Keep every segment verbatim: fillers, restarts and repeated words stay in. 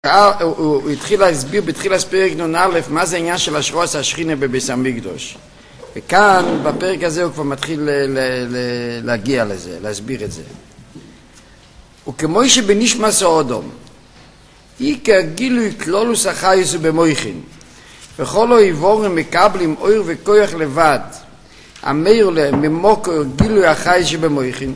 הוא התחיל להסביר בתחילת פרק נון א' מה זה העניין של השרוס השכינה בביס המקדוש, וכאן בפרק הזה הוא כבר מתחיל להגיע לזה, להסביר את זה. וכמו שבנשמס האודום עיקר גילוי כלולוס החייס ובמויכין, וכל האיבורים מקבלים אור וכוח לבד המאיר להם ממוקר גילוי החייס שבמויכין.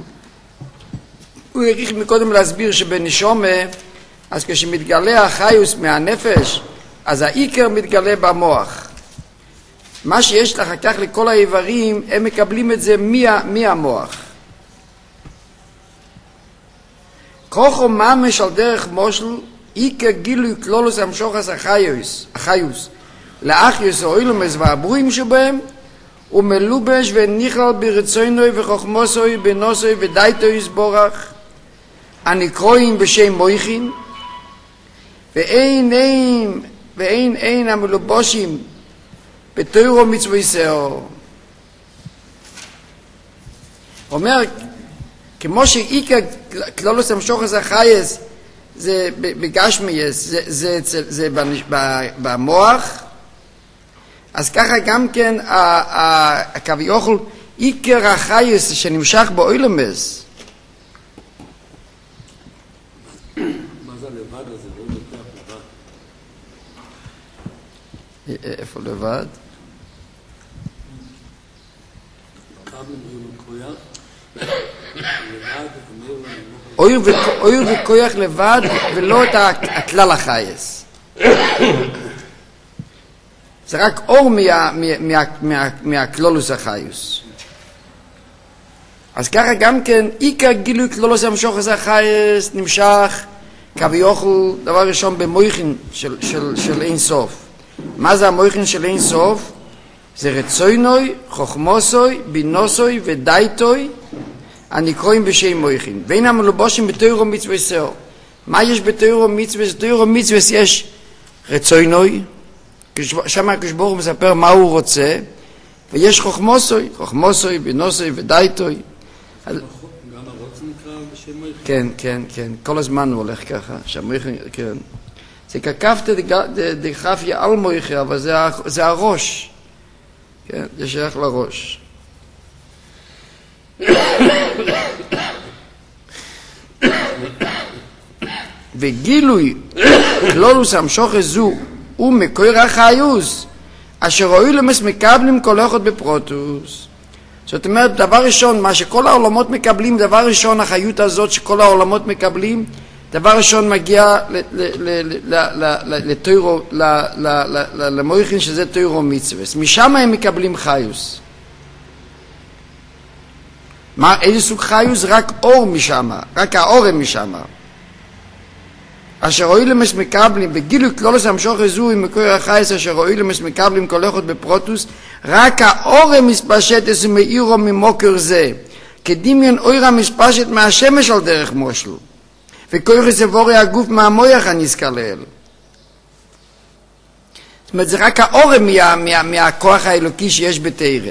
הוא העריך מקודם להסביר שבנשומה, אז כשמתגלה החיוס מהנפש, אז העיקר מתגלה במוח. מה שיש לך כך לכל האיברים, הם מקבלים את זה מהמוח. כוחו ממש על דרך מושל, עיקר גילוי כלולוס המשוחס החיוס, החיוס, לאחיוס האוילומס והברואים שבהם, הוא מלובש ונכלל ברצוינוי וחוכמוסוי בנוסוי ודייטוי יסבורך, הנקרואים בשם מויכין, ואין אין, ואין אין המלובושים בתוירו מצווי סאו. אומר, כמו שעיקר כלולוס המשוחס החייס זה בגשמייס, זה, זה, זה, זה במוח, אז ככה גם כן הכביכול עיקר החייס שנמשך באוילומס. מה זה לבד הזה? לא לוקח לבד. איפה לבד? אויר וכויח לבד ולא את הכלל החייס. זה רק אור מהכלולוס החייס. אז ככה גם כן עיקר גילוי כלולוס המשוחס החייס נמשך כביכול דבר ראשון במויכין של, של, של אין סוף. מה זה המויכין של אין סוף? זה רצוינוי, חוכמוסוי, בינוסוי ודייטוי הנקרואים בשם מויכין. ואין המלובושים בתוירו מצווה סאו. מה יש בתוירו מצווה? בתוירו מצווה יש רצוינוי, שם הקשבור מספר מה הוא רוצה, ויש חוכמוסוי, חוכמוסוי, בינוסוי ודייטוי. גם הרוץ נקרא בשם מויכין? כן, כן, כן. כל הזמן הוא הולך ככה. שהמויכין, כן. זה ככפתא דכפיה על מויכין, אבל זה, זה הראש. כן, זה שייך לראש. וגילוי כלולוס המשוחס זו הוא מקור החיוס אשר אוילומס מקבלים כל אחד בפרוטוס. זאת אומרת, דבר ראשון, מה שכל העולמות מקבלים, דבר ראשון, החיות הזאת שכל העולמות מקבלים, דבר ראשון מגיע לתוירו, למויכין שזה תוירו מצווס. משם הם מקבלים חיוס. מה, איזה סוג חיוס? רק אור משם, רק האור הם משם. אשר אוילומס מקבלים, בגילוי כלולוס המשוחס זו עם מקור החייס, אשר אוילומס מקבלים כל אחד בפרוטוס, רק האור המספשט איזה מאירו ממוקר זה, כדמיון אור המספשט מהשמש על דרך מושל, וכוח סבורי הגוף מהמויח הנזכר לאל. זאת אומרת, זה רק האור מה, מה, מהכוח האלוקי שיש בתארה.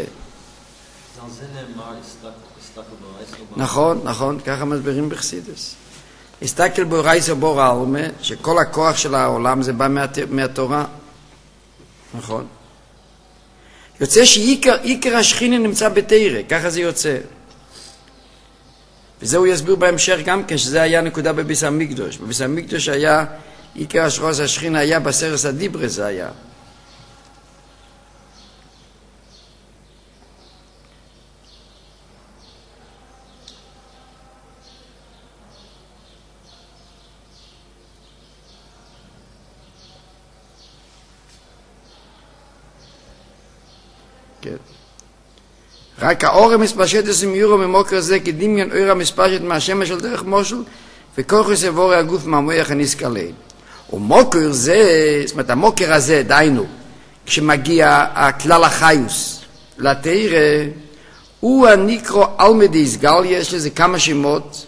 נכון, נכון, ככה מסבירים בחסידות. הסתכל באורייס ובור העלמה, שכל הכוח של העולם זה בא מהתורה. נכון. יוצא שעיקר השכינה נמצא בתארה, ככה זה יוצא. וזה הוא יסביר בהמשך גם כן, שזה היה נקודה בביס המקדוש. בביס המקדוש היה, עיקר השרוס השכינה היה בסרס הדיברה זה היה. רק האור המספשט עשם יורו ממוקר זה כדמיון אור המספשט מהשמש על דרך מושל וכוח סבורי הגוף מהמויח הנזכר לאל. ומוקר זה, זאת אומרת המוקר הזה, דיינו, כשמגיע הכלל החיוס לתארה, הוא הנקרו אלמדי יסגל, יש לזה כמה שמות,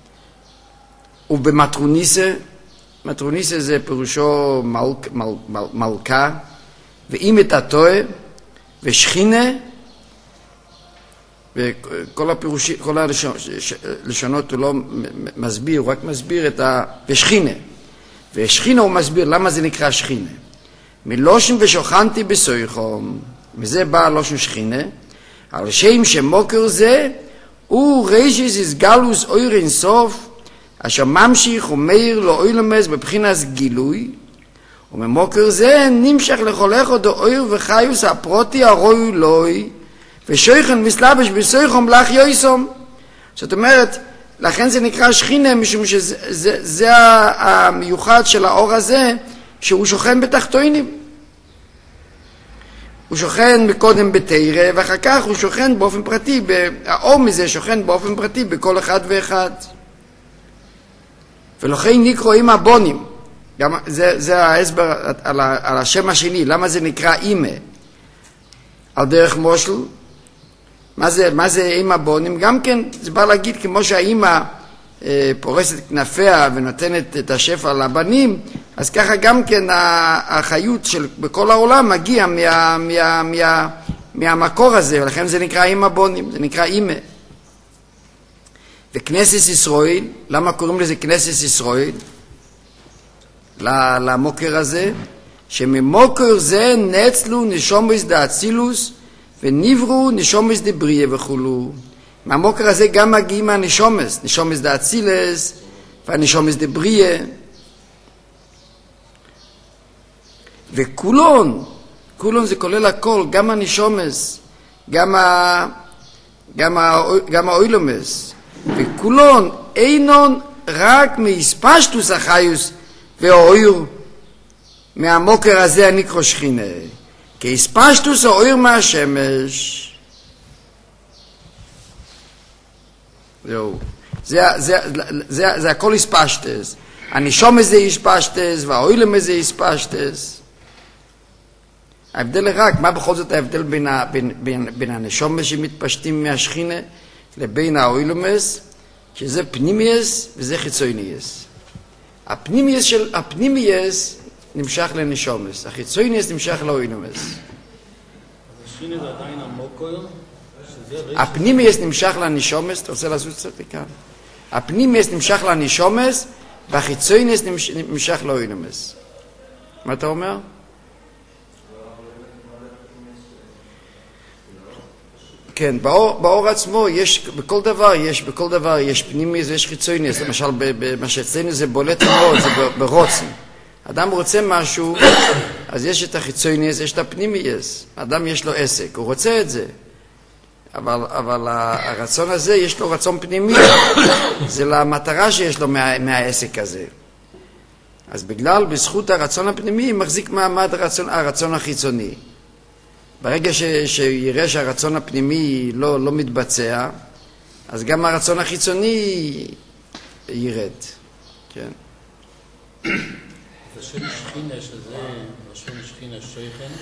ובמטרוניסה, מטרוניסה זה פירושו מלכ, מל, מל, מלכה, ואם את הטועה, ושכינה, וכל הפירושים, כל הלשונות הוא לא מסביר, הוא רק מסביר את ה... ושכינה. ושכינה הוא מסביר למה זה נקרא שכינה. מלושן ושוכנתי בסויכום, וזה בא לושן שכינה, על שם שמוקר זה, הוא רישיס איסגלוס אויר אינסוף, אשר ממשיך ומאיר לו אוילמס בבחינת גילוי, וממוקר זה נמשך לכל אחד אויר וחיוס הפרוטי הרוי לוי, ושויכן מסלבש בסויכום לך יויסום. זאת אומרת, לכן זה נקרא שכינה, משום שזה זה, זה המיוחד של האור הזה, שהוא שוכן בתחתונים. הוא שוכן מקודם בתירה, ואחר כך הוא שוכן באופן פרטי, האור מזה שוכן באופן פרטי בכל אחד ואחד. ולכן נקרא עם הבונים. גם זה, זה ההסבר על, על השם השני, למה זה נקרא אימא. על דרך מושל, מה זה, מה זה אימא בונים? גם כן, זה בא להגיד, כמו שהאימא אה, פורסת כנפיה ונותנת את השפע לבנים, אז ככה גם כן החיות של בכל העולם מגיע מה, מה, מה, מהמקור הזה, ולכן זה נקרא אימא בונים, זה נקרא אימא. וכנסת ישראל, למה קוראים לזה כנסת ישראל? למוקר הזה, שממוקר זה נצלו נשומס דאצילוס, ונברו נשומס דבריה וכולו. מהמוקר הזה גם מגיעים מהנשומס, נשומס דאצילס, והנשומס דבריה. וכולון, כולון זה כולל הכל, גם הנשומס, גם, ה, גם, ה, גם האוילומס. וכולון אינון רק מהספשטוס החיוס והאויר מהמוקר הזה הנקרא שכינה. כי הספשטוס האויר מהשמש. זהו. זה, זה, זה, זה הכל הספשטס. הנשומס זה הספשטס והאוילם זה הספשטס. ההבדל רק, מה בכל זאת ההבדל בין, בין, בין, בין הנשומס שמתפשטים מהשכינה לבין האוילומס, שזה פנימייס וזה חיצונייס. הפנימייס של הפנימייס נמשך לנשומס, החיצונייס נמשך לאוילומס. אז השכינה זה עדיין המוקר, הפנימייס נמשך לנשומס, אתה רוצה לעשות קצת לכאן? הפנימייס נמשך לנשומס, והחיצונייס נמשך לאוילומס. מה אתה אומר? כן, באור, באור עצמו יש, בכל דבר יש, בכל דבר יש פנימייס ויש חיצונייס. למשל, במה שאצלנו זה בולט מאוד, זה ברוצן. אדם רוצה משהו, אז יש את החיצונייס, יש את הפנימייס. אדם יש לו עסק, הוא רוצה את זה. אבל, אבל הרצון הזה, יש לו רצון פנימי. זה למטרה שיש לו מה, מהעסק הזה. אז בגלל, בזכות הרצון הפנימי, מחזיק מעמד הרצון, הרצון החיצוני. ברגע ש, שיראה שהרצון הפנימי לא, לא מתבצע, אז גם הרצון החיצוני ירד. כן. זה שם שכינה שזה, השם שכינה שייכן,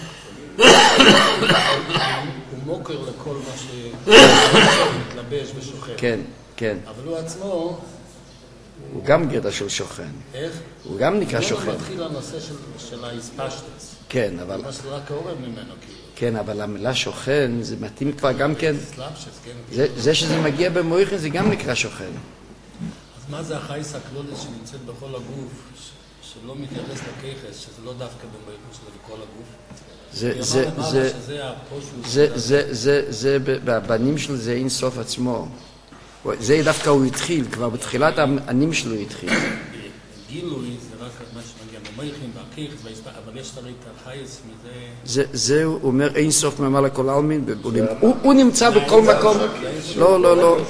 הוא מוקר לכל מה שמתלבש ושוכן. כן, כן. אבל הוא עצמו... הוא גם גרדה של שוכן. איך? הוא גם נקרא שוכן. הוא מתחיל הנושא של, של האספשטס. כן, אבל... מה שזה רק העורב ממנו, כאילו. כן, אבל המילה שוכן, זה מתאים כבר גם כן... סלאפשס, כן. זה, זה שזה מגיע במויכן, זה גם נקרא שוכן. אז מה זה החייס הקלולס שנמצאת בכל הגוף, ש, שלא מתייחס לכיחס, שזה לא דווקא במויכן שזה בכל הגוף? זה, זה, זה, זה, זה, זה, זה, בבנים שלו זה אין סוף עצמו. זה דווקא הוא התחיל, כבר בתחילת הענים שלו התחיל. גילוי זה רק מה שמגיע במויכן, בכיחס, אבל יש הרי את החייס מזה... זה, הוא אומר אין סוף ממעל לכל העלמין, הוא נמצא בכל מקום. לא, לא, לא,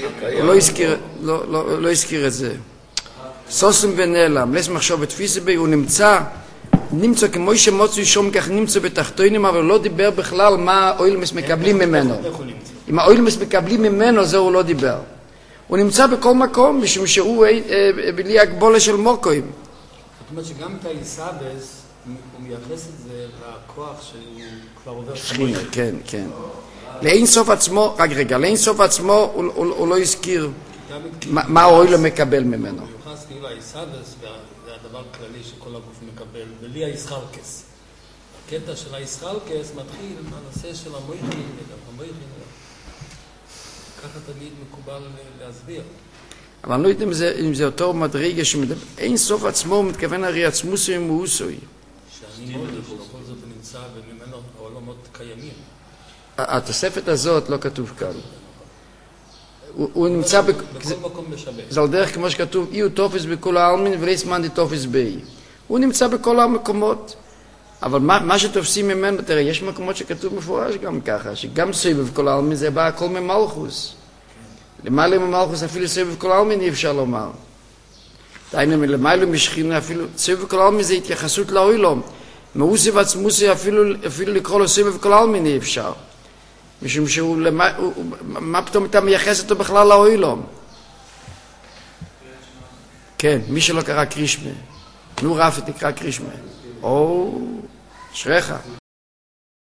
הוא לא הזכיר את זה. סוסם ונעלם, לס מחשוב בתפיסה בי, הוא נמצא, נמצא כמו שמוצאו שום כך נמצא בתחתונים, אבל לא דיבר בכלל מה האוילמס מקבלים ממנו. אם האוילמס מקבלים ממנו, זה הוא לא דיבר. הוא נמצא בכל מקום, משום שהוא בלי הגבולה של מוקוים. זאת אומרת שגם את האיסאבס, הוא מייחס את זה לכוח שהוא כבר עובר שכינה, כן, כן. לאין סוף עצמו, רק רגע, לאין סוף עצמו הוא לא הזכיר מה האוילם מקבל ממנו. הוא מיוחס כאילו האיסאבס, זה הדבר הכללי שכל הגוף מקבל, בלי האיסחלקס. הקטע של האיסחלקס מתחיל מהנושא של המויכין, וגם המויכין, ככה תמיד מקובל להסביר. אבל אני לא יודע אם זה, אם זה אותו מדרגה שמדבר, אין סוף עצמו, הוא מתכוון הרי עצמוסי ומאוסוי. שאני מאוד, בכל זאת הוא נמצא וממנו העולמות קיימים. התוספת הזאת לא כתוב כאן. הוא, הוא נמצא בכל זה, מקום משבש. זה על דרך כמו שכתוב, אי הוא תופס בכל העלמין ולייס מאן די תופס בי. הוא נמצא בכל המקומות. אבל מה, מה שתופסים ממנו, תראה, יש מקומות שכתוב מפורש גם ככה, שגם סביב כל העלמין זה בא הכל ממלכוס. למעלה ממלכוס אפילו סביב כל העלמין אי אפשר לומר. דהיינו, למעלה משכינה אפילו, סביב כל העלמין זה התייחסות לאוילום. מאוסי ועצמוסי אפילו, אפילו לקרוא לו סביב כל העלמין אי אפשר. משום שהוא, למה, הוא, הוא, מה פתאום אתה מייחס אותו בכלל לאוילום? כן, מי שלא קרא קרישמה. נו רפי תקרא קרישמה. או, שריך.